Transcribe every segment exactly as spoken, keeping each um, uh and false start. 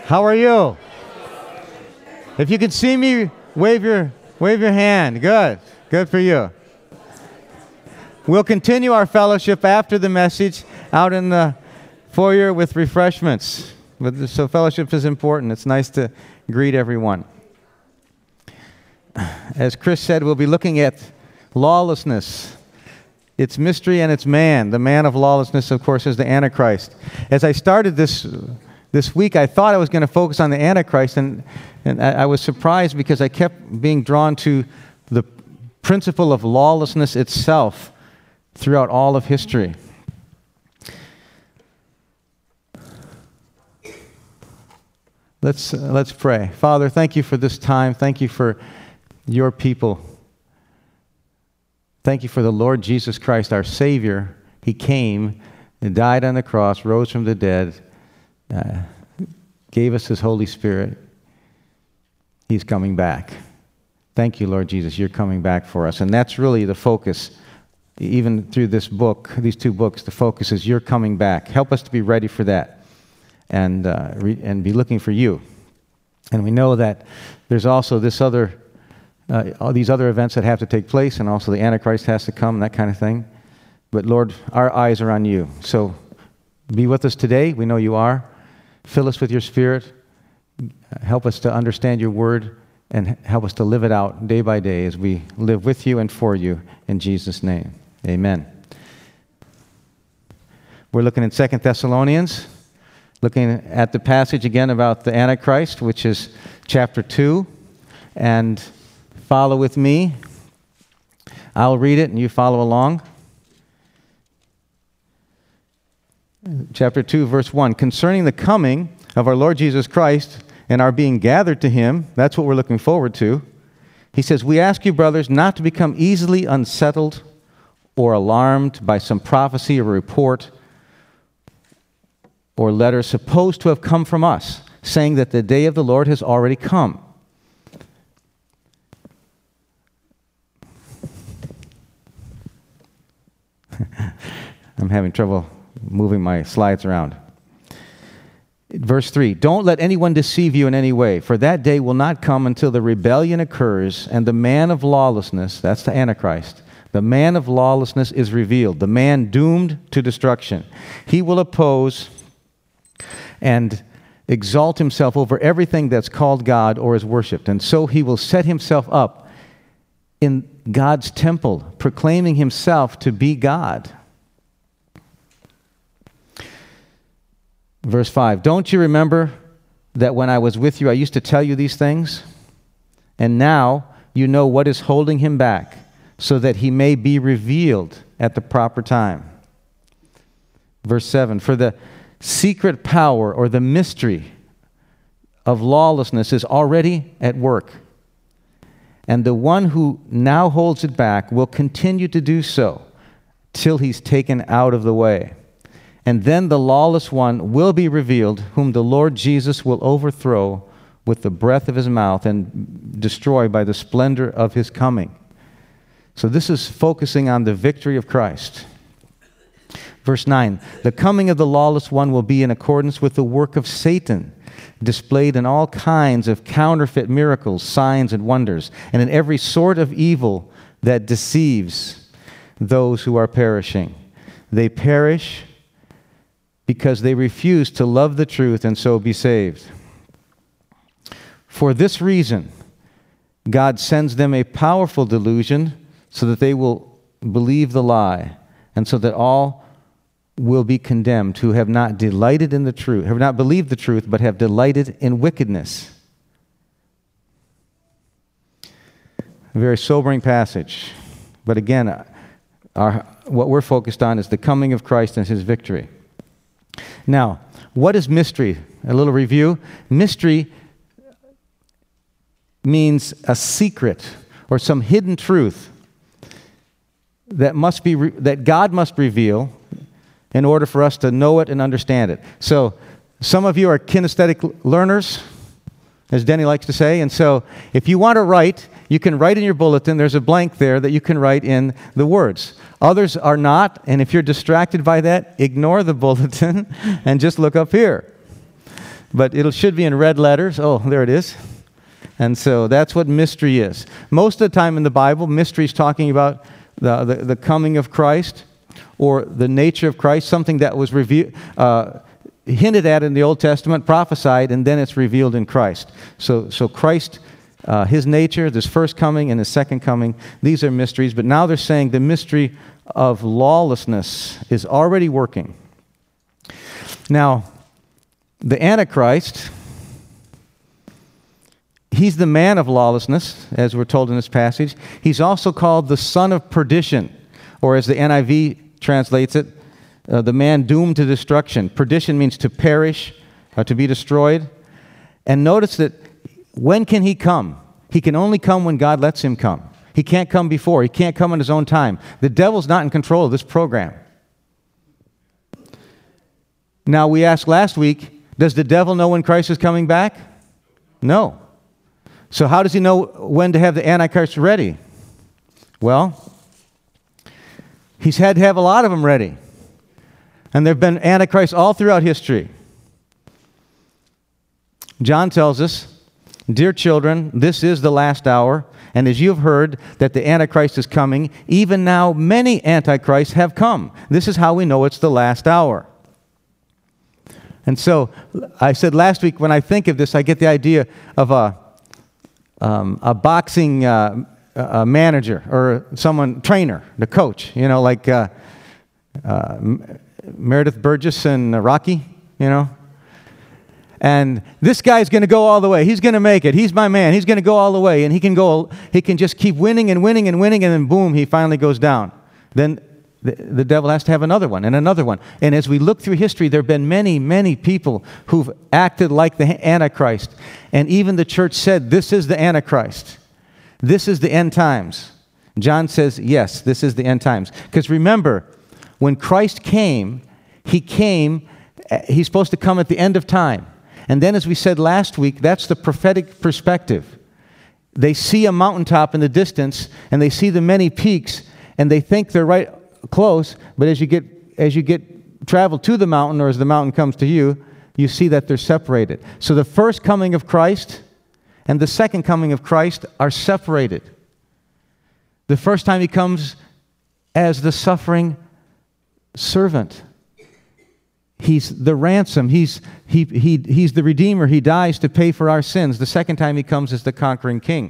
How are you? If you can see me, wave your wave your hand. Good. Good for you. We'll continue our fellowship after the message out in the foyer with refreshments. But so fellowship is important. It's nice to greet everyone. As Chris said, we'll be looking at lawlessness, its mystery and its man. The man of lawlessness, of course, is the Antichrist. As I started this this week, I thought I was going to focus on the Antichrist, and, and I, I was surprised because I kept being drawn to the principle of lawlessness itself throughout all of history. Let's uh, let's pray. Father, thank you for this time. Thank you for your people. Thank you for the Lord Jesus Christ, our Savior. He came and died on the cross, rose from the dead, uh, gave us His Holy Spirit. He's coming back. Thank you, Lord Jesus. You're coming back for us. And that's really the focus. Even through this book, these two books, the focus is you're coming back. Help us to be ready for that and uh, re- and be looking for you. And we know that there's also this other, uh, all these other events that have to take place, and also the Antichrist has to come, that kind of thing. But Lord, our eyes are on you. So be with us today. We know you are. Fill us with your Spirit. Help us to understand your word, and help us to live it out day by day as we live with you and for you. In Jesus' name, amen. We're looking at Second Thessalonians, looking at the passage again about the Antichrist, which is chapter two. And follow with me. I'll read it and you follow along. Chapter two, verse one. Concerning the coming of our Lord Jesus Christ and our being gathered to Him, that's what we're looking forward to. He says, we ask you, brothers, not to become easily unsettled or alarmed by some prophecy or report or letter supposed to have come from us, saying that the day of the Lord has already come. I'm having trouble moving my slides around. Verse three, don't let anyone deceive you in any way, for that day will not come until the rebellion occurs and the man of lawlessness, that's the Antichrist, the man of lawlessness is revealed, the man doomed to destruction. He will oppose and exalt himself over everything that's called God or is worshipped, and so he will set himself up in God's temple, proclaiming himself to be God. Verse five, don't you remember that when I was with you, I used to tell you these things? And now you know what is holding him back, so that he may be revealed at the proper time. Verse seven, for the secret power or the mystery of lawlessness is already at work, and the one who now holds it back will continue to do so till he's taken out of the way. And then the lawless one will be revealed, whom the Lord Jesus will overthrow with the breath of his mouth and destroy by the splendor of his coming. So this is focusing on the victory of Christ. Verse nine, the coming of the lawless one will be in accordance with the work of Satan, displayed in all kinds of counterfeit miracles, signs, and wonders, and in every sort of evil that deceives those who are perishing. They perish because they refuse to love the truth and so be saved. For this reason, God sends them a powerful delusion so that they will believe the lie, and so that all will be condemned who have not delighted in the truth, have not believed the truth, but have delighted in wickedness. A very sobering passage. But again, our, what we're focused on is the coming of Christ and his victory. Now, what is mystery? A little review. Mystery means a secret or some hidden truth that must be re- that God must reveal in order for us to know it and understand it. So, some of you are kinesthetic learners, as Denny likes to say, and so if you want to write, you can write in your bulletin. There's a blank there that you can write in the words. Others are not, and if you're distracted by that, ignore the bulletin and just look up here. but it should be in red letters. Oh, there it is. And so that's what mystery is. Most of the time in the Bible, mystery is talking about the, the, the coming of Christ or the nature of Christ, something that was revealed, uh, hinted at in the Old Testament, prophesied, and then it's revealed in Christ. So, so Christ, uh, His nature, this first coming and His second coming, these are mysteries. But now they're saying the mystery of lawlessness is already working. Now, the Antichrist, he's the man of lawlessness, as we're told in this passage. He's also called the son of perdition, or as the N I V translates it, uh, the man doomed to destruction. Perdition means to perish, or to be destroyed. And notice that when can he come? He can only come when God lets him come. He can't come before. He can't come in his own time. The devil's not in control of this program. Now, we asked last week, does the devil know when Christ is coming back? No. So how does he know when to have the Antichrist ready? Well, he's had to have a lot of them ready. And there have been Antichrists all throughout history. John tells us, "Dear children, this is the last hour, and as you have heard that the Antichrist is coming, even now many Antichrists have come." This is how we know it's the last hour. And so, I said last week, when I think of this, I get the idea of a, um, a boxing uh, a manager or someone, trainer, the coach, you know, like uh, uh, Meredith Burgess and Rocky, you know. And this guy's going to go all the way. He's going to make it. He's my man. He's going to go all the way. And he can go, he can just keep winning and winning and winning, and then boom, he finally goes down. Then the, the devil has to have another one and another one. And as we look through history, there have been many, many people who've acted like the Antichrist. And even the church said, this is the Antichrist. This is the end times. John says, yes, this is the end times. Because remember, when Christ came, he came, he's supposed to come at the end of time. And then, as we said last week, that's the prophetic perspective. They see a mountaintop in the distance, and they see the many peaks, and they think they're right close, but as you get as you get travel to the mountain, or as the mountain comes to you, you see that they're separated. So the first coming of Christ and the second coming of Christ are separated. The first time he comes as the suffering servant. He's the ransom. He's, he, he, he's the Redeemer. He dies to pay for our sins. The second time he comes as the conquering king.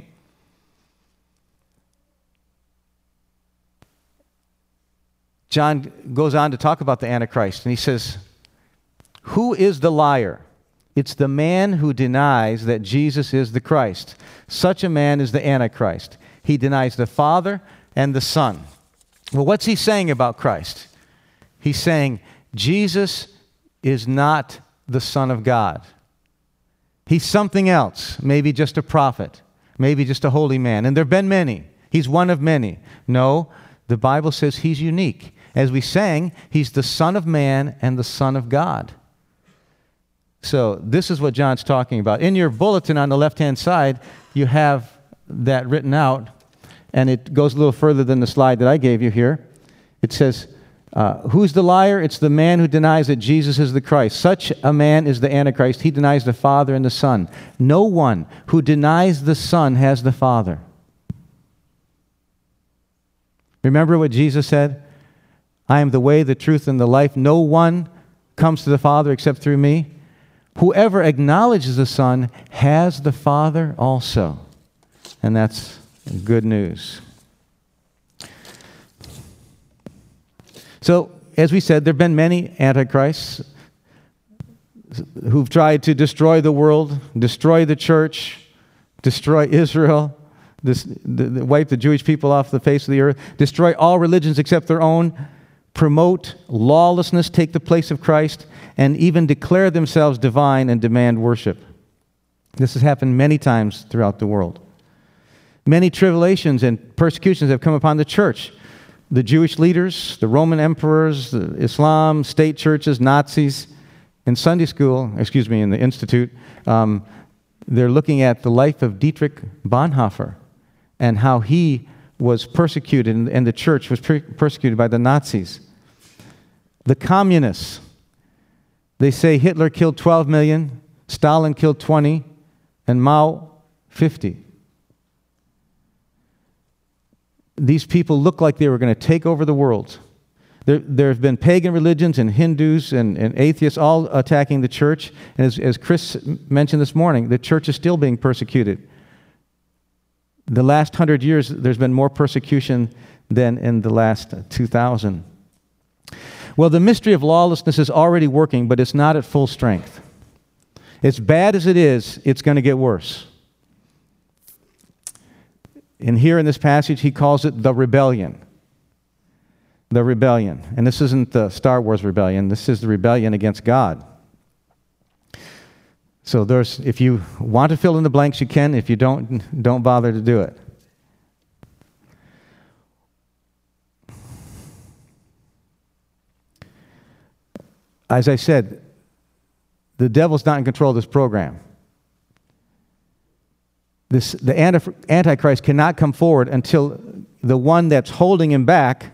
John goes on to talk about the Antichrist, and he says, who is the liar? It's the man who denies that Jesus is the Christ. Such a man is the Antichrist. He denies the Father and the Son. Well, what's he saying about Christ? He's saying, Jesus is not the Son of God. He's something else, maybe just a prophet, maybe just a holy man. And there have been many. He's one of many. No, the Bible says he's unique. As we sang, he's the Son of Man and the Son of God. So this is what John's talking about. In your bulletin on the left-hand side, you have that written out, and it goes a little further than the slide that I gave you here. It says, Uh, who's the liar? It's the man who denies that Jesus is the Christ. Such a man is the Antichrist. He denies the Father and the Son. No one who denies the Son has the Father. Remember what Jesus said? I am the way, the truth, and the life. No one comes to the Father except through me. Whoever acknowledges the Son has the Father also. And that's good news. So, as we said, there have been many antichrists who've tried to destroy the world, destroy the church, destroy Israel, this, the, the, wipe the Jewish people off the face of the earth, destroy all religions except their own, promote lawlessness, take the place of Christ, and even declare themselves divine and demand worship. This has happened many times throughout the world. Many tribulations and persecutions have come upon the church. The Jewish leaders, the Roman emperors, the Islam, state churches, Nazis. In Sunday school, excuse me, in the Institute, um, they're looking at the life of Dietrich Bonhoeffer and how he was persecuted and, and the church was per- persecuted by the Nazis. The communists, they say Hitler killed twelve million, Stalin killed twenty, and Mao fifty. These people looked like they were going to take over the world. There, there have been pagan religions and Hindus and, and atheists all attacking the church. And as, as Chris mentioned this morning, the church is still being persecuted. The last hundred years, there's been more persecution than in the last two thousand. Well, the mystery of lawlessness is already working, but it's not at full strength. As bad as it is, it's going to get worse. And here in this passage, he calls it the rebellion. The rebellion. And this isn't the Star Wars rebellion. This is the rebellion against God. So there's, if you want to fill in the blanks, you can. If you don't, don't bother to do it. As I said, the devil's not in control of this program. This, the Antichrist cannot come forward until the one that's holding him back,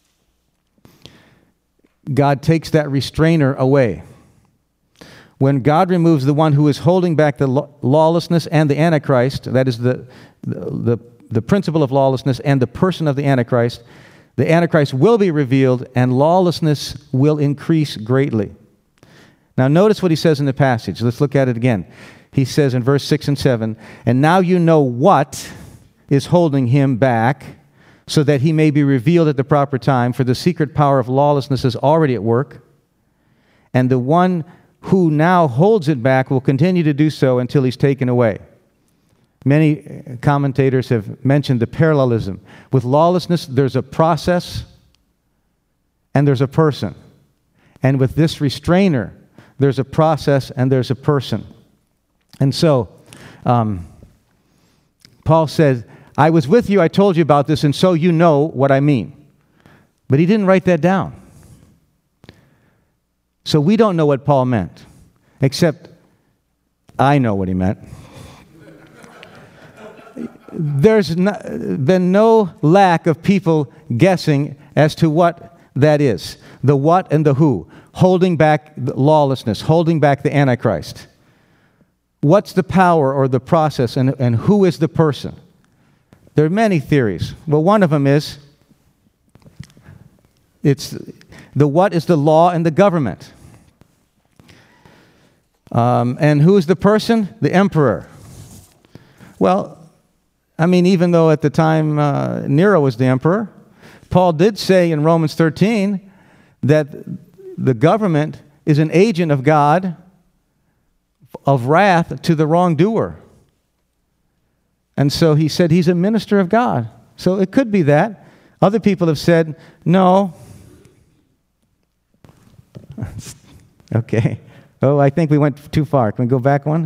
God takes that restrainer away. When God removes the one who is holding back the lawlessness and the Antichrist, that is the, the, the principle of lawlessness and the person of the Antichrist, the Antichrist will be revealed and lawlessness will increase greatly. Now notice what he says in the passage. Let's look at it again. He says in verse six and seven, "And now you know what is holding him back, so that he may be revealed at the proper time, for the secret power of lawlessness is already at work. And the one who now holds it back will continue to do so until he's taken away." Many commentators have mentioned the parallelism. With lawlessness, there's a process and there's a person. And with this restrainer, there's a process and there's a person. And so, um, Paul says, "I was with you, I told you about this, and so you know what I mean." But he didn't write that down. So we don't know what Paul meant, except I know what he meant. There's no, been no lack of people guessing as to what that is. The what and the who. Holding back lawlessness, holding back the Antichrist. What's the power or the process, and, and who is the person? There are many theories. Well, one of them is, it's the what is the law and the government. Um, and who is the person? The emperor. Well, I mean, even though at the time uh, Nero was the emperor, Paul did say in Romans thirteen that the government is an agent of God of wrath to the wrongdoer. And so he said he's a minister of God. So it could be that. Other people have said, no. Okay. Oh, I think we went too far. Can we go back one?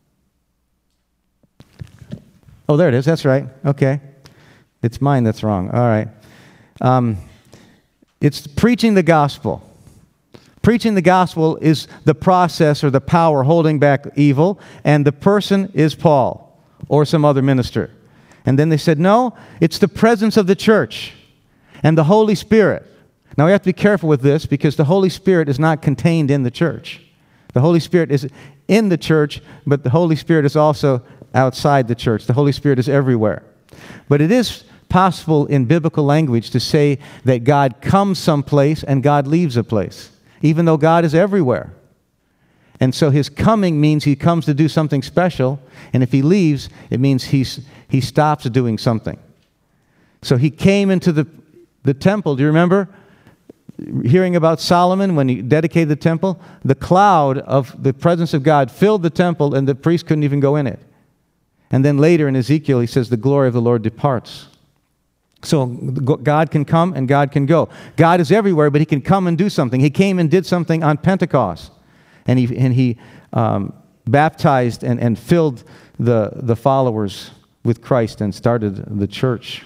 Oh, there it is. That's right. Okay. It's mine that's wrong. All right. Um, it's preaching the gospel. Preaching the gospel is the process or the power holding back evil, and the person is Paul or some other minister. And then they said, no, it's the presence of the church and the Holy Spirit. Now we have to be careful with this because the Holy Spirit is not contained in the church. The Holy Spirit is in the church, but the Holy Spirit is also outside the church. The Holy Spirit is everywhere. But it is possible in biblical language to say that God comes someplace and God leaves a place, even though God is everywhere. And so his coming means he comes to do something special, and if he leaves, it means he's, he stops doing something. So he came into the, the temple. Do you remember hearing about Solomon when he dedicated the temple? The cloud of the presence of God filled the temple, and the priest couldn't even go in it. And then later in Ezekiel, he says, the glory of the Lord departs. So God can come and God can go. God is everywhere, but he can come and do something. He came and did something on Pentecost. And he, and he um, baptized and, and filled the, the followers with Christ and started the church.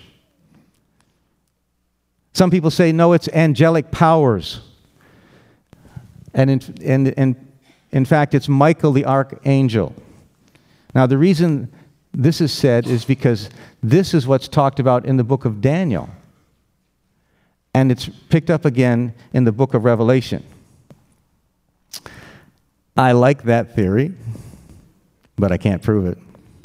Some people say, no, it's angelic powers. And in, and, and in fact, it's Michael the archangel. Now, the reason this is said is because this is what's talked about in the book of Daniel. And it's picked up again in the book of Revelation. I like that theory. but I can't prove it.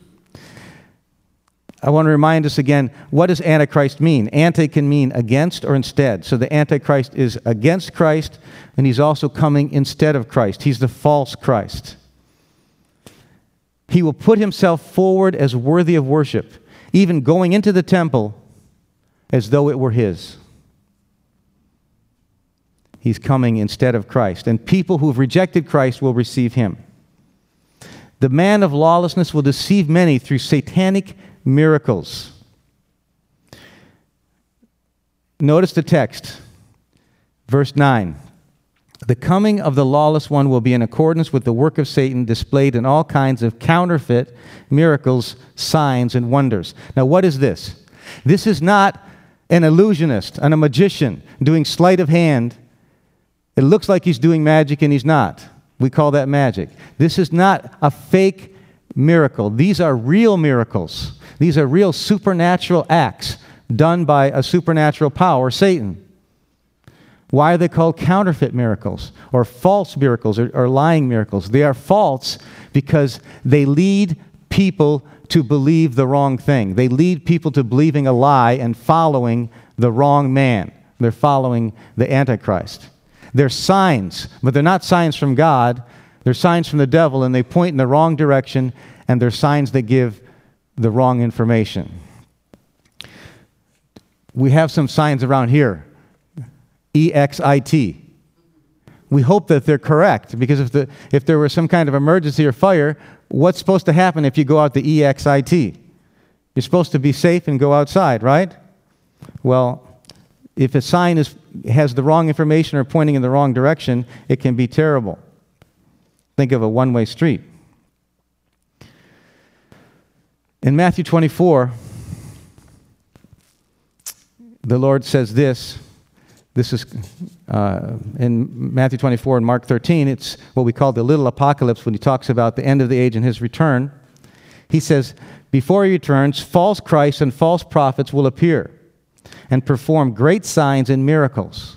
I want to remind us again, what does Antichrist mean? Anti can mean against or instead. So the Antichrist is against Christ, and he's also coming instead of Christ. He's the false Christ. He will put himself forward as worthy of worship, even going into the temple as though it were his. He's coming instead of Christ, and people who have rejected Christ will receive him. The man of lawlessness will deceive many through satanic miracles. Notice the text, verse nine. The coming of the lawless one will be in accordance with the work of Satan, displayed in all kinds of counterfeit miracles, signs, and wonders. Now, what is this? This is not an illusionist and a magician doing sleight of hand. It looks like he's doing magic, and he's not. We call that magic. This is not a fake miracle. These are real miracles. These are real supernatural acts done by a supernatural power, Satan. Why are they called counterfeit miracles or false miracles or, or lying miracles? They are false because they lead people to believe the wrong thing. They lead people to believing a lie and following the wrong man. They're following the Antichrist. They're signs, but they're not signs from God. They're signs from the devil, and they point in the wrong direction, and they're signs that give the wrong information. We have some signs around here. E X I T. We hope that they're correct, because if the if there was some kind of emergency or fire, what's supposed to happen if you go out the E X I T? You're supposed to be safe and go outside, right? Well, if a sign is has the wrong information or pointing in the wrong direction, it can be terrible. Think of a one-way street. In Matthew twenty-four, the Lord says this. This is uh, in Matthew twenty-four and Mark thirteen. It's what we call the little apocalypse when he talks about the end of the age and his return. He says, before he returns, false Christs and false prophets will appear and perform great signs and miracles.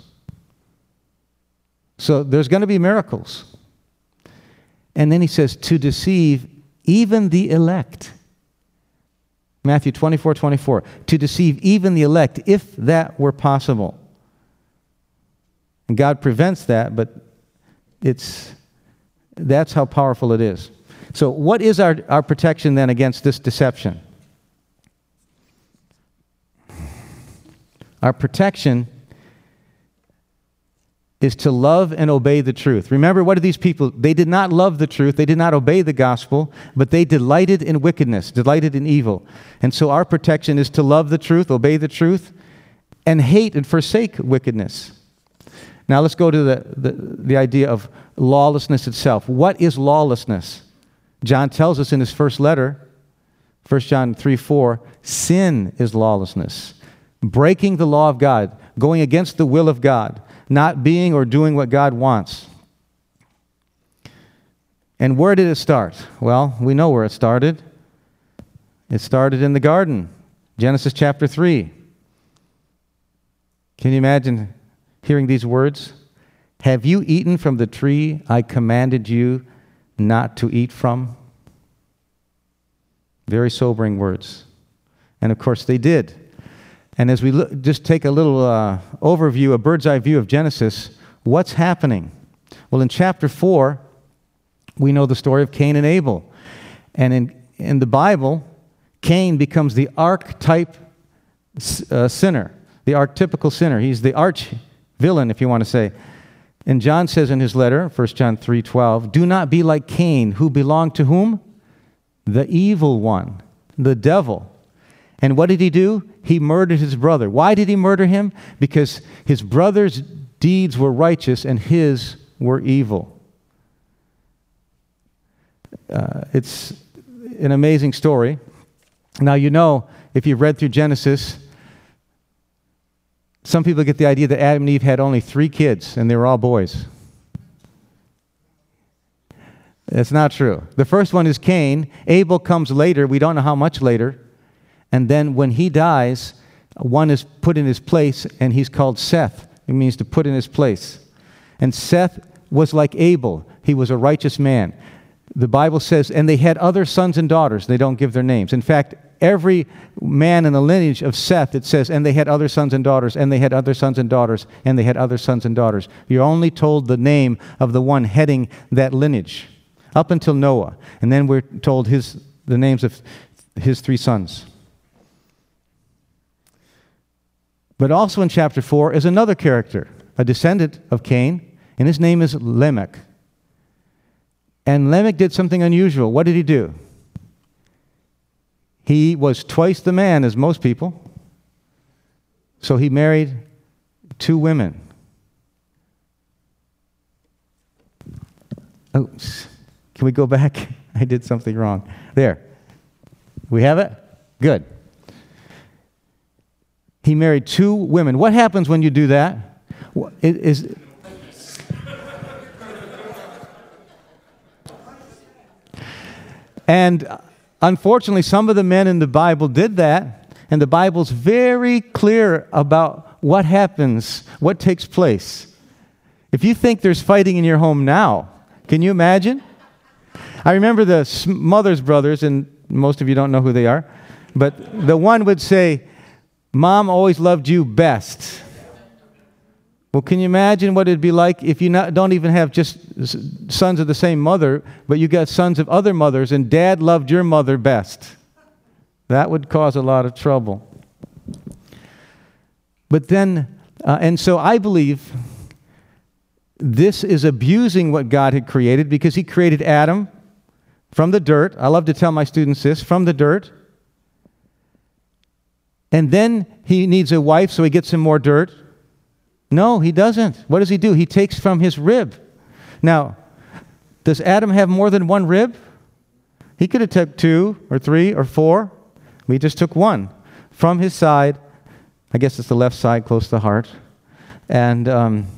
So there's going to be miracles. And then he says, to deceive even the elect. Matthew twenty-four twenty-four. To deceive even the elect, if that were possible. And God prevents that, but it's that's how powerful it is. So what is our, our protection then against this deception? Our protection is to love and obey the truth. Remember, what did these people, they did not love the truth, they did not obey the gospel, but they delighted in wickedness, delighted in evil. And so our protection is to love the truth, obey the truth, and hate and forsake wickedness. Now let's go to the, the, the idea of lawlessness itself. What is lawlessness? John tells us in his first letter, First John three four, sin is lawlessness. Breaking the law of God, going against the will of God, not being or doing what God wants. And where did it start? Well, we know where it started. It started in the garden, Genesis chapter three. Can you imagine hearing these words? Have you eaten from the tree I commanded you not to eat from? Very sobering words. And of course they did. And as we look, just take a little uh, overview, a bird's eye view of Genesis, what's happening? Well, in chapter four, we know the story of Cain and Abel. And in, in the Bible, Cain becomes the archetype uh, sinner, the archetypical sinner. He's the arch villain, if you want to say. And John says in his letter, First John three twelve, do not be like Cain, who belonged to whom? The evil one, the devil. And what did he do? He murdered his brother. Why did he murder him? Because his brother's deeds were righteous and his were evil. Uh, it's an amazing story. Now, you know, if you've read through Genesis, some people get the idea that Adam and Eve had only three kids and they were all boys. That's not true. The first one is Cain. Abel comes later. We don't know how much later. And then when he dies, one is put in his place, and he's called Seth. It means to put in his place. And Seth was like Abel. He was a righteous man. the Bible says, and they had other sons and daughters. They don't give their names. In fact, every man in the lineage of Seth, it says, and they had other sons and daughters, and they had other sons and daughters, and they had other sons and daughters. You're only told the name of the one heading that lineage, up until Noah. And then we're told his the names of his three sons. But also in chapter four is another character, a descendant of Cain, and his name is Lamech. And Lamech did something unusual. What did he do? He was twice the man as most people. So he married two women. Oh, can we go back? I did something wrong. There. We have it? Good. He married two women. What happens when you do that? It is And unfortunately, some of the men in the Bible did that, and the Bible's very clear about what happens, what takes place. If you think there's fighting in your home now, can you imagine? I remember the Smothers Brothers, and most of you don't know who they are, but the one would say, "Mom always loved you best." Well, can you imagine what it'd be like if you not, don't even have just sons of the same mother, but you got sons of other mothers, and Dad loved your mother best? That would cause a lot of trouble. But then, uh, and so I believe this is abusing what God had created, because he created Adam from the dirt. I love to tell my students this, from the dirt. And then he needs a wife, so he gets some more dirt. No, he doesn't. What does he do? He takes from his rib. Now, does Adam have more than one rib? He could have took two or three or four. We just took one from his side. I guess it's the left side, close to the heart. And um,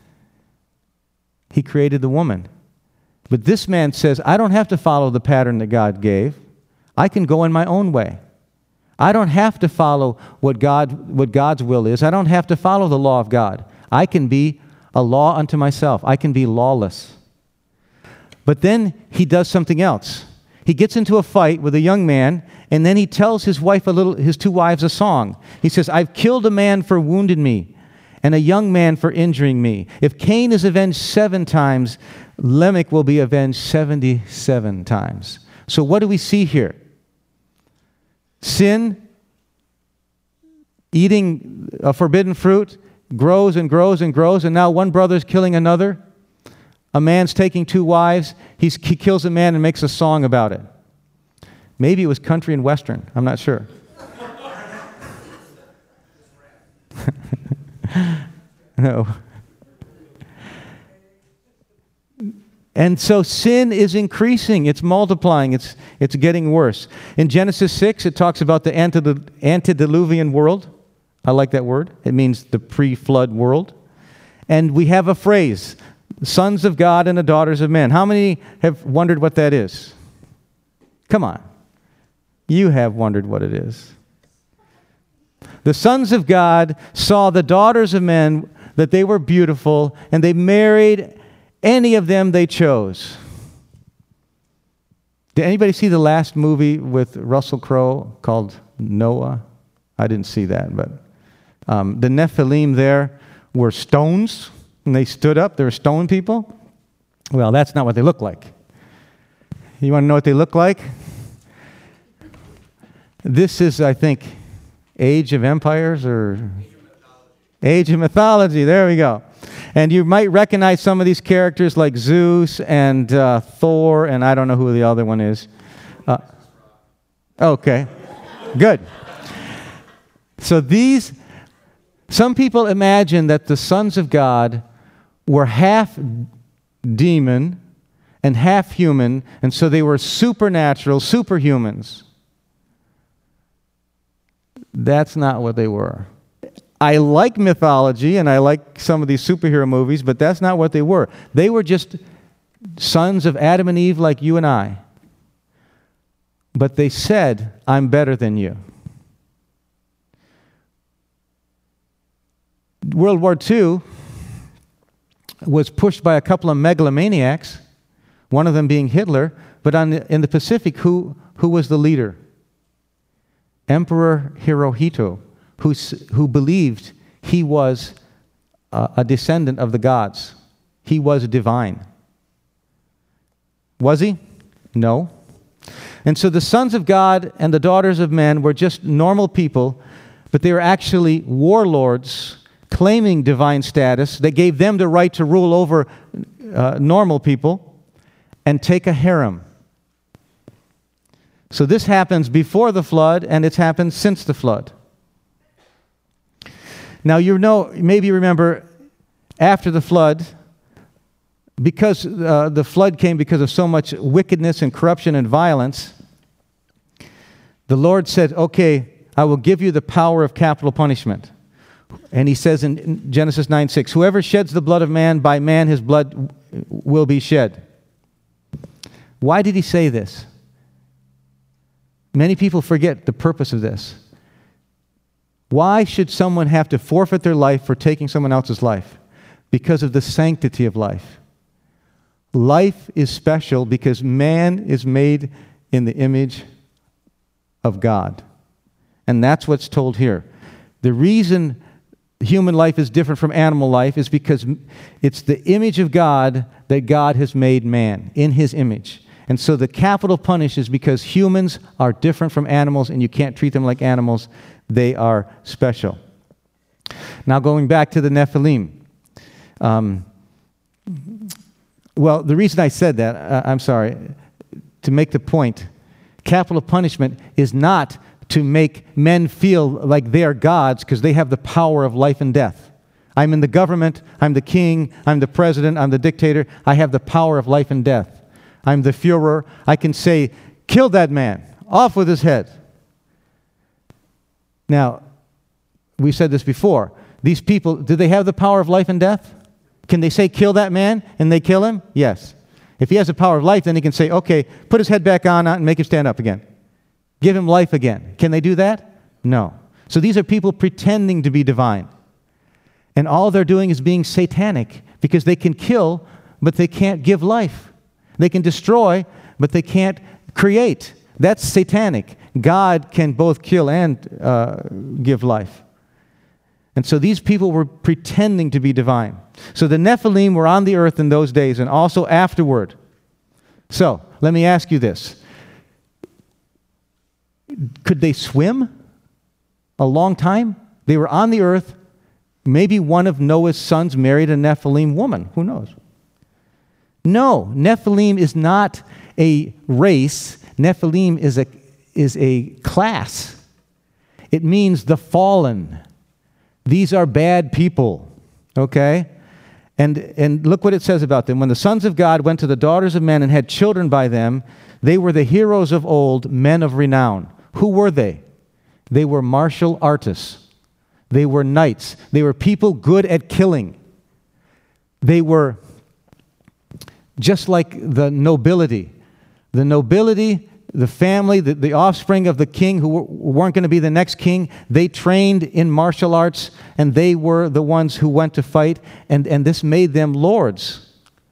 he created the woman. But this man says, I don't have to follow the pattern that God gave. I can go in my own way. I don't have to follow what God, what God's will is. I don't have to follow the law of God. I can be a law unto myself. I can be lawless. But then he does something else. He gets into a fight with a young man, and then he tells his wife a little, his two wives a song. He says, I've killed a man for wounding me, and a young man for injuring me. If Cain is avenged seven times, Lamech will be avenged seventy-seven times. So what do we see here? Sin, eating a forbidden fruit, grows and grows and grows, and now one brother's killing another. A man's taking two wives. He's, he kills a man and makes a song about it. Maybe it was country and western. I'm not sure. No. And so sin is increasing. It's multiplying. It's, it's getting worse. In Genesis six, it talks about the antediluvian world. I like that word. It means the pre-flood world. And we have a phrase, sons of God and the daughters of men. How many have wondered what that is? Come on. You have wondered what it is. The sons of God saw the daughters of men, that they were beautiful, and they married any of them they chose. Did anybody see the last movie with Russell Crowe called Noah? I didn't see that, but um, the Nephilim there were stones, and they stood up. They were stone people. Well, that's not what they look like. You want to know what they look like? This is, I think, Age of Empires or Age of Mythology. There we go. And you might recognize some of these characters like Zeus and uh, Thor, and I don't know who the other one is. Uh, okay, good. So these, some people imagine that the sons of God were half demon and half human, and so they were supernatural, superhumans. That's not what they were. I like mythology, and I like some of these superhero movies, but that's not what they were. They were just sons of Adam and Eve like you and I. But they said, I'm better than you. World War Two was pushed by a couple of megalomaniacs. one of them being Hitler, but on the, in the Pacific, who, who was the leader? Emperor Hirohito, who, who believed he was a, a descendant of the gods. He was divine. Was he? No. And so the sons of God and the daughters of men were just normal people, but they were actually warlords claiming divine status. They gave them the right to rule over uh, normal people and take a harem. So this happens before the flood, and it's happened since the flood. Now, you know, maybe you remember, after the flood, because uh, the flood came because of so much wickedness and corruption and violence, the Lord said, okay, I will give you the power of capital punishment. And he says in Genesis nine six, whoever sheds the blood of man, by man his blood will be shed. Why did he say this? Many people forget the purpose of this. Why should someone have to forfeit their life for taking someone else's life? Because of the sanctity of life. Life is special because man is made in the image of God. And that's what's told here. The reason human life is different from animal life is because it's the image of God that God has made man, in his image. And so the capital punish is because humans are different from animals and you can't treat them like animals. They are special. Now going back to the Nephilim. Um, well, the reason I said that, uh, I'm sorry, to make the point, capital punishment is not to make men feel like they are gods because they have the power of life and death. I'm in the government, I'm the king, I'm the president, I'm the dictator, I have the power of life and death. I'm the Führer. I can say, kill that man, off with his head. Now, we said this before. These people, do they have the power of life and death? Can they say, kill that man, and they kill him? Yes. If he has the power of life, then he can say, okay, put his head back on and make him stand up again. Give him life again. Can they do that? No. So these are people pretending to be divine. And all they're doing is being satanic because they can kill, but they can't give life. They can destroy, but they can't create. That's satanic. God can both kill and uh, give life. And so these people were pretending to be divine. So the Nephilim were on the earth in those days and also afterward. So, let me ask you this. Could they swim a long time? They were on the earth. Maybe one of Noah's sons married a Nephilim woman. Who knows? No, Nephilim is not a race. Nephilim is a, is a class. It means the fallen. These are bad people, okay? And, and look what it says about them. When the sons of God went to the daughters of men and had children by them, they were the heroes of old, men of renown. Who were they? They were martial artists. They were knights. They were people good at killing. They were just like the nobility. The nobility, the family, the, the offspring of the king who were, weren't going to be the next king, they trained in martial arts, and they were the ones who went to fight, and, and this made them lords.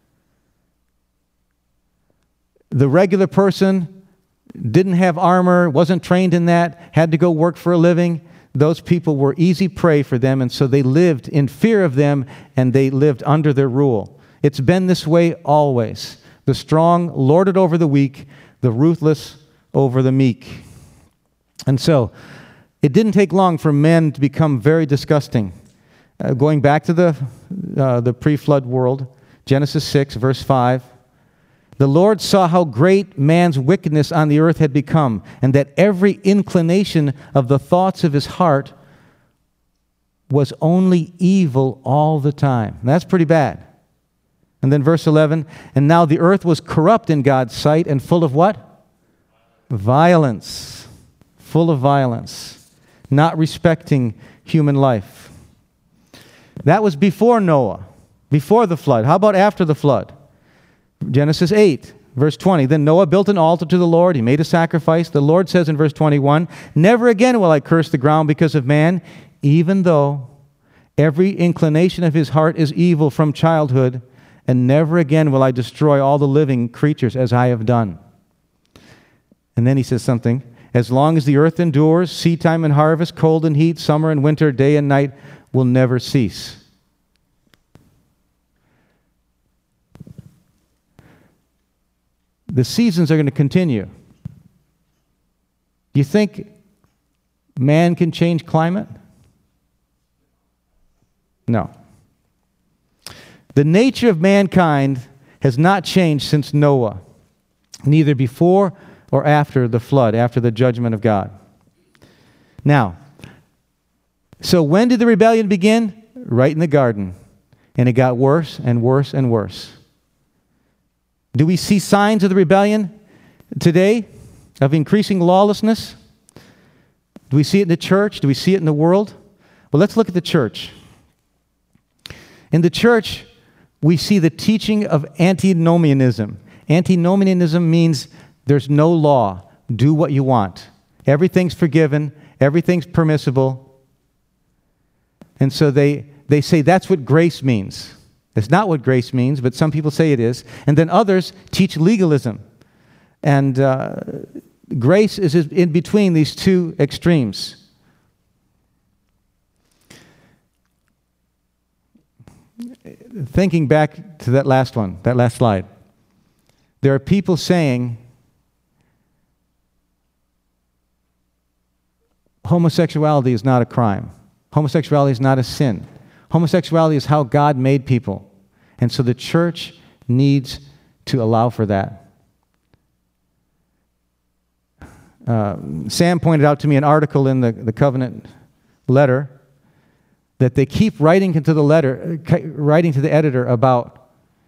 The regular person didn't have armor, wasn't trained in that, had to go work for a living. Those people were easy prey for them, and so they lived in fear of them, and they lived under their rule. It's been this way always. The strong lord it over the weak, the ruthless over the meek. And so, it didn't take long for men to become very disgusting. Uh, going back to the, uh, the pre-flood world, Genesis six, verse five, the Lord saw how great man's wickedness on the earth had become, and that every inclination of the thoughts of his heart was only evil all the time. And that's pretty bad. And then verse eleven, and now the earth was corrupt in God's sight and full of what? Violence. Full of violence. Not respecting human life. That was before Noah, before the flood. How about after the flood? Genesis eight, verse twenty. Then Noah built an altar to the Lord. He made a sacrifice. The Lord says in verse twenty-one, never again will I curse the ground because of man, even though every inclination of his heart is evil from childhood, and never again will I destroy all the living creatures as I have done. And then he says something, as long as the earth endures, seed time and harvest, cold and heat, summer and winter, day and night will never cease. The seasons are going to continue. You think man can change climate? No. The nature of mankind has not changed since Noah, neither before or after the flood, after the judgment of God. Now, so when did the rebellion begin? Right in the garden. And it got worse and worse and worse. Do we see signs of the rebellion today, of increasing lawlessness? Do we see it in the church? Do we see it in the world? Well, let's look at the church. In the church, we see the teaching of antinomianism. Antinomianism means there's no law. Do what you want. Everything's forgiven. Everything's permissible. And so they, they say that's what grace means. It's not what grace means, but some people say it is. And then others teach legalism. And uh, grace is in between these two extremes. Thinking back to that last one, that last slide, there are people saying homosexuality is not a crime. Homosexuality is not a sin. Homosexuality is how God made people. And so the church needs to allow for that. Uh, Sam pointed out to me an article in the, the Covenant letter that they keep writing to the letter, writing to the editor about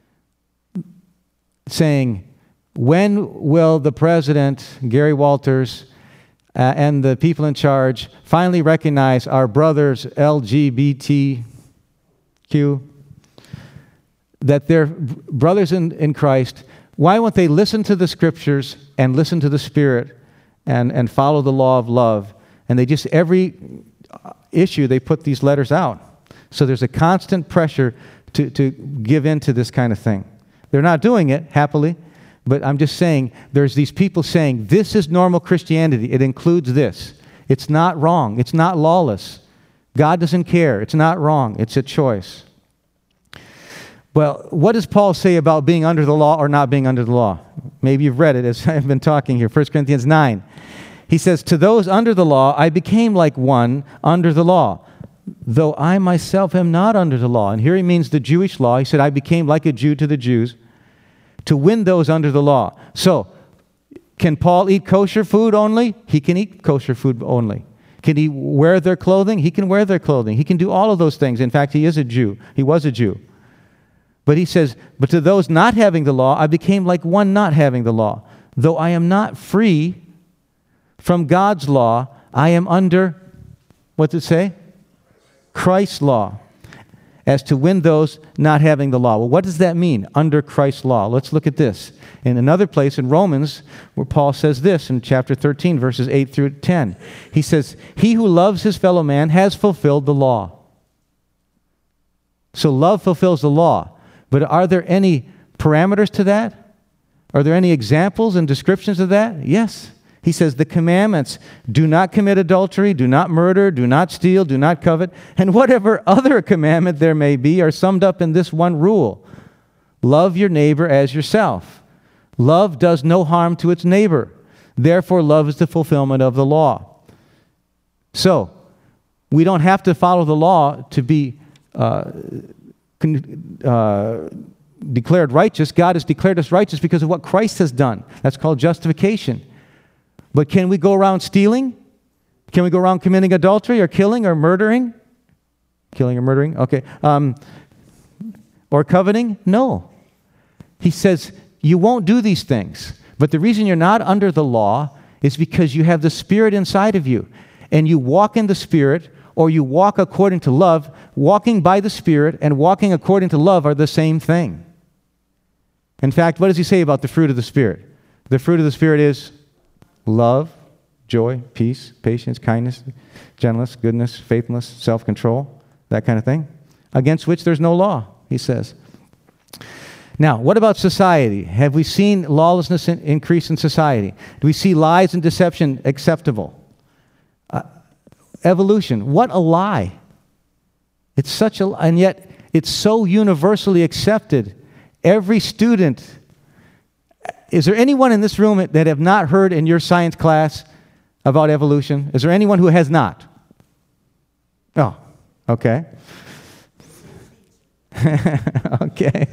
saying, when will the president, Gary Walters, uh, and the people in charge finally recognize our brothers L G B T Q, that they're brothers in, in Christ? Why won't they listen to the scriptures and listen to the Spirit and, and follow the law of love? And they just, every issue, they put these letters out. So there's a constant pressure to, to give in to this kind of thing. They're not doing it, happily, but I'm just saying there's these people saying this is normal Christianity. It includes this. It's not wrong. It's not lawless. God doesn't care. It's not wrong. It's a choice. Well, what does Paul say about being under the law or not being under the law? Maybe you've read it as I've been talking here. First Corinthians nine. He says, to those under the law, I became like one under the law, though I myself am not under the law. And here he means the Jewish law. He said, I became like a Jew to the Jews to win those under the law. So, can Paul eat kosher food only? He can eat kosher food only. Can he wear their clothing? He can wear their clothing. He can do all of those things. In fact, he is a Jew. He was a Jew. But he says, but to those not having the law, I became like one not having the law. Though I am not free from God's law, I am under, what does it say? Christ's law, as to win those not having the law. Well, what does that mean, under Christ's law? Let's look at this. In another place in Romans, where Paul says this in chapter thirteen, verses eight through ten. He says, he who loves his fellow man has fulfilled the law. So love fulfills the law. But are there any parameters to that? Are there any examples and descriptions of that? Yes. He says the commandments, do not commit adultery, do not murder, do not steal, do not covet, and whatever other commandment there may be are summed up in this one rule. Love your neighbor as yourself. Love does no harm to its neighbor. Therefore, love is the fulfillment of the law. So, we don't have to follow the law to be uh, con- uh, declared righteous. God has declared us righteous because of what Christ has done. That's called justification. But can we go around stealing? Can we go around committing adultery or killing or murdering? Killing or murdering? Okay. Um, or coveting? No. He says, you won't do these things. But the reason you're not under the law is because you have the Spirit inside of you. And you walk in the Spirit, or you walk according to love. Walking by the Spirit and walking according to love are the same thing. In fact, what does he say about the fruit of the Spirit? The fruit of the Spirit is love, joy, peace, patience, kindness, gentleness, goodness, faithfulness, self-control, that kind of thing, against which there's no law, he says. Now, what about society? Have we seen lawlessness in, increase in society? Do we see lies and deception acceptable? Uh, evolution, what a lie. It's such a, and yet it's so universally accepted. Every student, is there anyone in this room that have not heard in your science class about evolution? Is there anyone who has not? Oh, okay. Okay.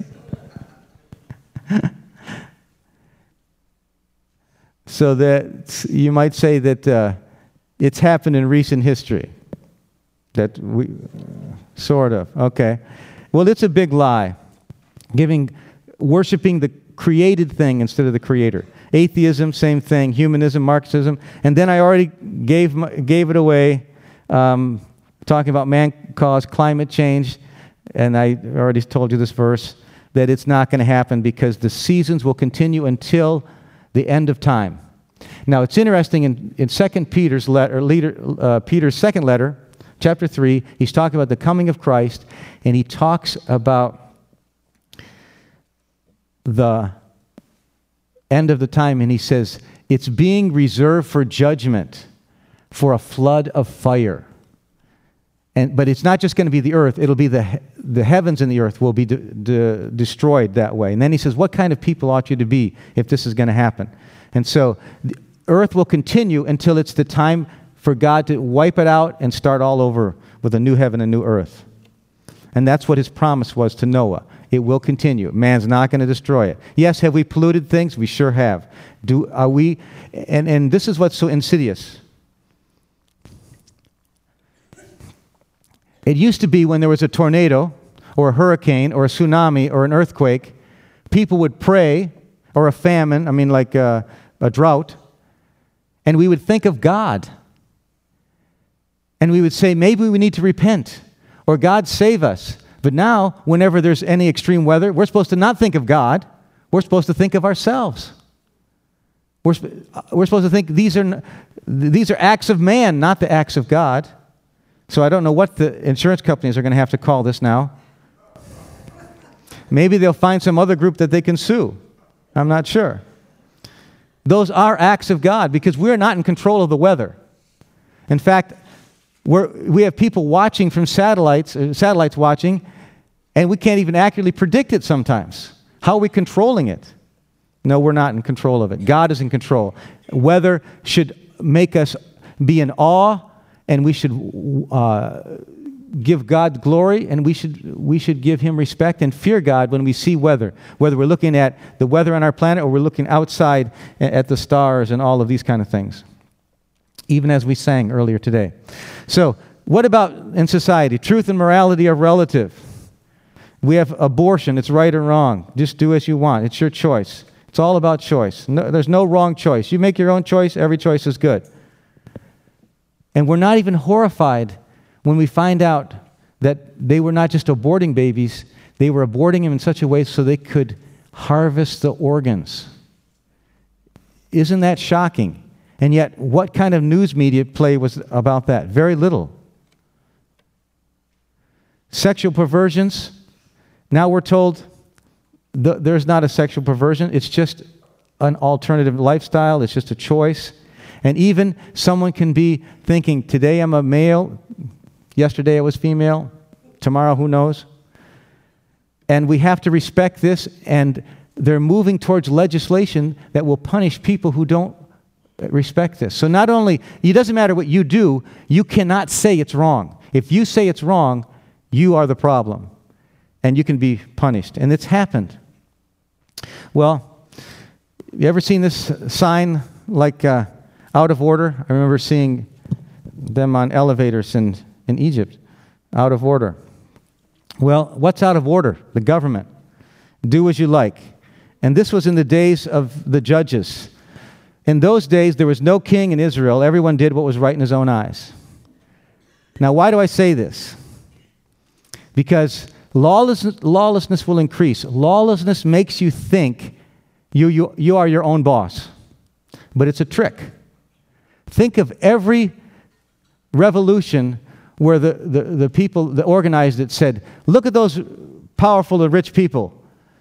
So that you might say that uh, it's happened in recent history. That we, uh, sort of, okay. Well, it's a big lie. Giving, worshiping the created thing instead of the creator. Atheism, same thing. Humanism, Marxism. And then I already gave, gave it away, um, talking about man-caused climate change. And I already told you this verse, that it's not going to happen because the seasons will continue until the end of time. Now, it's interesting in, in Second Peter's letter, leader, uh, Peter's second letter, chapter three, he's talking about the coming of Christ, and he talks about the end of the time, and he says, it's being reserved for judgment, for a flood of fire. And, but it's not just going to be the earth, it'll be the, the heavens and the earth will be de, de, destroyed that way. And then he says, what kind of people ought you to be if this is going to happen? And so the earth will continue until it's the time for God to wipe it out and start all over with a new heaven and new earth. And that's what his promise was to Noah. It will continue. Man's not going to destroy it. Yes, have we polluted things? We sure have. Do are we? And, and this is what's so insidious. It used to be when there was a tornado or a hurricane or a tsunami or an earthquake, people would pray, or a famine, I mean like a, a drought, and we would think of God. And we would say, maybe we need to repent, or God save us. But now, whenever there's any extreme weather, we're supposed to not think of God. We're supposed to think of ourselves. We're, we're supposed to think these are, these are acts of man, not the acts of God. So I don't know what the insurance companies are going to have to call this now. Maybe they'll find some other group that they can sue. I'm not sure. Those are acts of God because we're not in control of the weather. In fact, we're, we have people watching from satellites, uh, satellites watching, and we can't even accurately predict it sometimes. How are we controlling it? No, we're not in control of it. God is in control. Weather should make us be in awe, and we should uh, give God glory, and we should we should give him respect and fear God when we see weather, whether we're looking at the weather on our planet or we're looking outside at the stars and all of these kind of things, even as we sang earlier today. So what about in society? Truth and morality are relative. We have abortion. It's right or wrong. Just do as you want. It's your choice. It's all about choice. No, there's no wrong choice. You make your own choice. Every choice is good. And we're not even horrified when we find out that they were not just aborting babies, they were aborting them in such a way so they could harvest the organs. Isn't that shocking? And yet, what kind of news media play was about that? Very little. Sexual perversions. Now we're told th- there's not a sexual perversion. It's just an alternative lifestyle. It's just a choice. And even someone can be thinking, today I'm a male, yesterday I was female, tomorrow who knows? And we have to respect this, and they're moving towards legislation that will punish people who don't respect this. So not only, it doesn't matter what you do, you cannot say it's wrong. If you say it's wrong, you are the problem, and you can be punished. And it's happened. Well, you ever seen this sign like... Uh, out of order? I remember seeing them on elevators in, in Egypt. Out of order. Well, what's out of order? The government. Do as you like. And this was in the days of the judges. In those days, there was no king in Israel. Everyone did what was right in his own eyes. Now, why do I say this? Because lawlessness, lawlessness will increase. Lawlessness makes you think you, you, you are your own boss. But it's a trick. Think of every revolution where the, the, the people that organized it said, look at those powerful and rich people.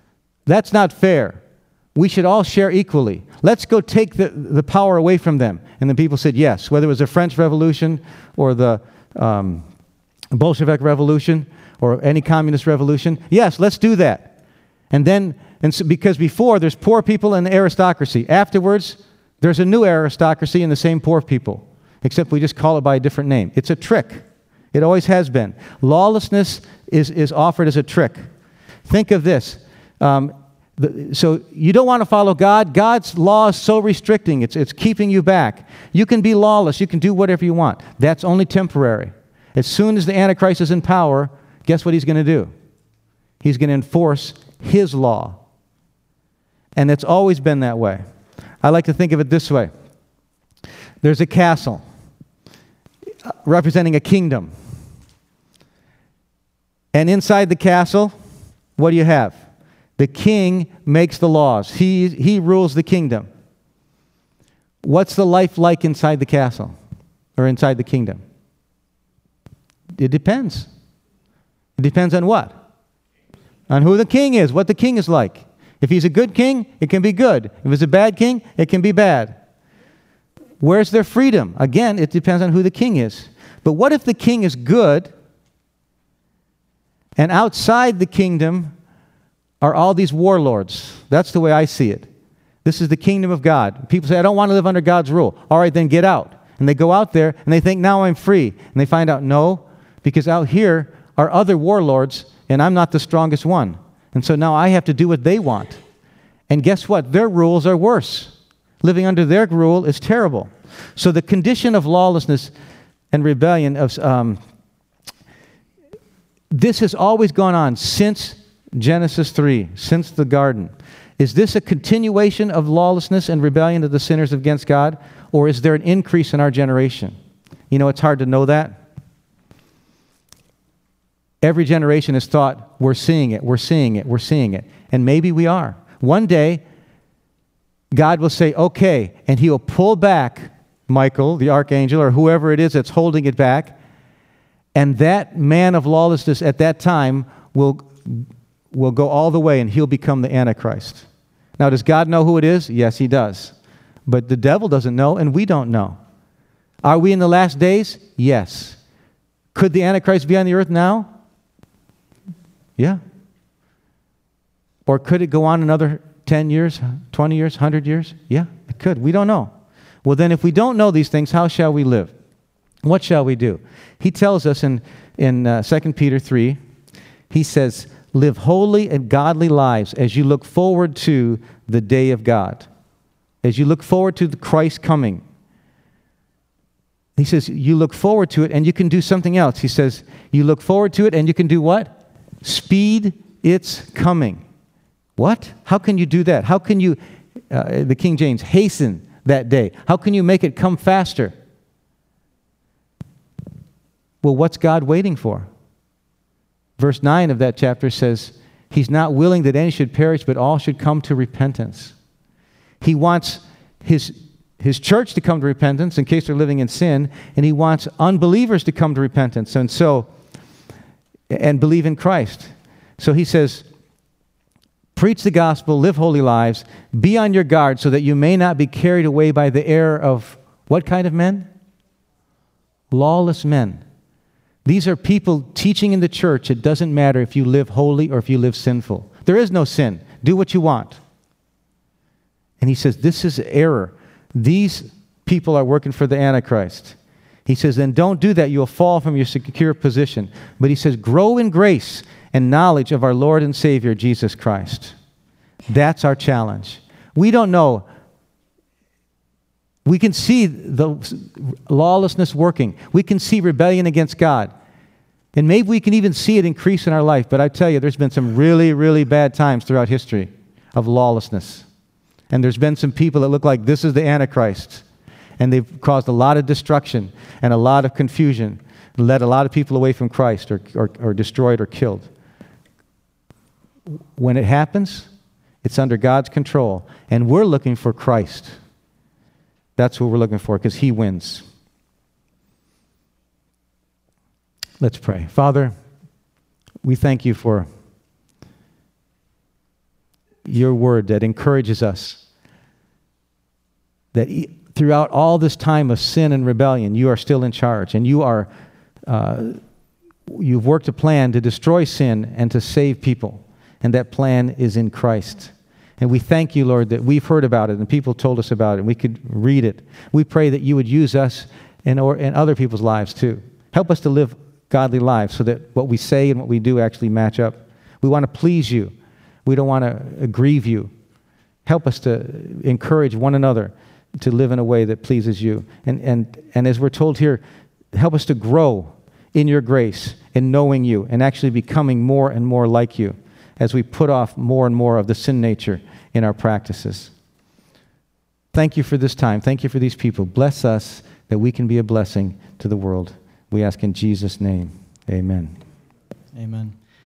That's not fair. We should all share equally. Let's go take the, the power away from them. And the people said yes, whether it was the French Revolution or the um, Bolshevik Revolution or any communist revolution. Yes, let's do that. And then, and so, because before there's poor people and aristocracy. Afterwards, there's a new aristocracy and the same poor people, except we just call it by a different name. It's a trick. It always has been. Lawlessness is, is offered as a trick. Think of this. Um, the, so you don't want to follow God. God's law is so restricting. It's, it's keeping you back. You can be lawless. You can do whatever you want. That's only temporary. As soon as the Antichrist is in power, guess what he's going to do? He's going to enforce his law. And it's always been that way. I like to think of it this way. There's a castle representing a kingdom. And inside the castle, what do you have? The king makes the laws. He, he rules the kingdom. What's the life like inside the castle or inside the kingdom? It depends. It depends on what? On who the king is, what the king is like. If he's a good king, it can be good. If he's a bad king, it can be bad. Where's their freedom? Again, it depends on who the king is. But what if the king is good, and outside the kingdom are all these warlords? That's the way I see it. This is the kingdom of God. People say, I don't want to live under God's rule. All right, then get out. And they go out there, and they think, now I'm free. And they find out, no, because out here are other warlords, and I'm not the strongest one. And so now I have to do what they want. And guess what? Their rules are worse. Living under their rule is terrible. So the condition of lawlessness and rebellion, of um, this has always gone on since Genesis three, since the garden. Is this a continuation of lawlessness and rebellion of the sinners against God, or is there an increase in our generation? You know, it's hard to know that. Every generation has thought, we're seeing it, we're seeing it, we're seeing it. And maybe we are. One day, God will say, okay, and he will pull back Michael, the archangel, or whoever it is that's holding it back, and that man of lawlessness at that time will, will go all the way, and he'll become the Antichrist. Now, does God know who it is? Yes, he does. But the devil doesn't know, and we don't know. Are we in the last days? Yes. Could the Antichrist be on the earth now? Yeah. Or could it go on another ten years, twenty years, one hundred years? Yeah, it could. We don't know. Well, then if we don't know these things, how shall we live? What shall we do? He tells us in, in uh, Second Peter three, he says, live holy and godly lives as you look forward to the day of God. As you look forward to the Christ coming. He says, you look forward to it and you can do something else. He says, you look forward to it and you can do what? Speed its coming. What? How can you do that? How can you, uh, the King James, hasten that day? How can you make it come faster? Well, what's God waiting for? Verse nine of that chapter says, he's not willing that any should perish, but all should come to repentance. He wants his, his church to come to repentance in case they're living in sin, and he wants unbelievers to come to repentance. And so, and believe in Christ. So he says, preach the gospel, live holy lives, be on your guard so that you may not be carried away by the error of what kind of men? Lawless men. These are people teaching in the church it doesn't matter if you live holy or if you live sinful. There is no sin. Do what you want. And he says, this is error. These people are working for the Antichrist. He says, then don't do that. You'll fall from your secure position. But he says, grow in grace and knowledge of our Lord and Savior, Jesus Christ. That's our challenge. We don't know. We can see the lawlessness working. We can see rebellion against God. And maybe we can even see it increase in our life. But I tell you, there's been some really, really bad times throughout history of lawlessness. And there's been some people that look like this is the Antichrist. And they've caused a lot of destruction and a lot of confusion, led a lot of people away from Christ or, or, or destroyed or killed. When it happens, it's under God's control. And we're looking for Christ. That's what we're looking for, because he wins. Let's pray. Father, we thank you for your word that encourages us that e- throughout all this time of sin and rebellion, you are still in charge, and you are, uh, you've worked a plan to destroy sin and to save people, and that plan is in Christ. And we thank you, Lord, that we've heard about it and people told us about it and we could read it. We pray that you would use us in, or, in other people's lives too. Help us to live godly lives so that what we say and what we do actually match up. We want to please you. We don't want to grieve you. Help us to encourage one another to live in a way that pleases you. And, and, and as we're told here, help us to grow in your grace, in knowing you, and actually becoming more and more like you as we put off more and more of the sin nature in our practices. Thank you for this time. Thank you for these people. Bless us that we can be a blessing to the world. We ask in Jesus' name. Amen. Amen.